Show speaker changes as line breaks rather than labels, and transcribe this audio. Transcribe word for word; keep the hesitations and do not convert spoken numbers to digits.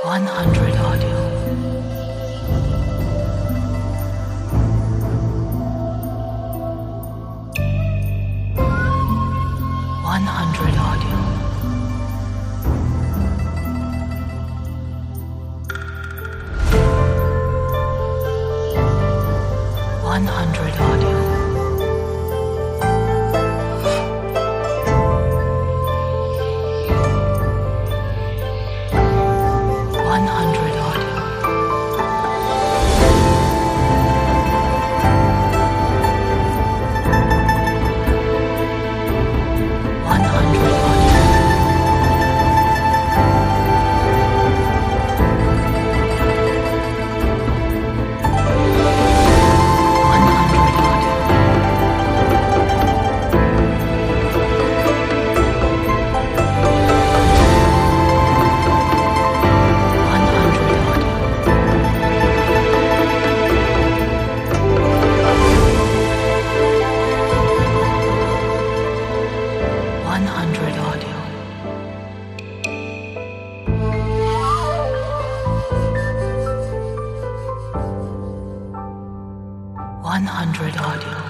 one hundred audio. one hundred audio. one hundred audio. one hundred audio. one hundred audio. one hundred audio. one hundred audio. one hundred audio. one hundred audio.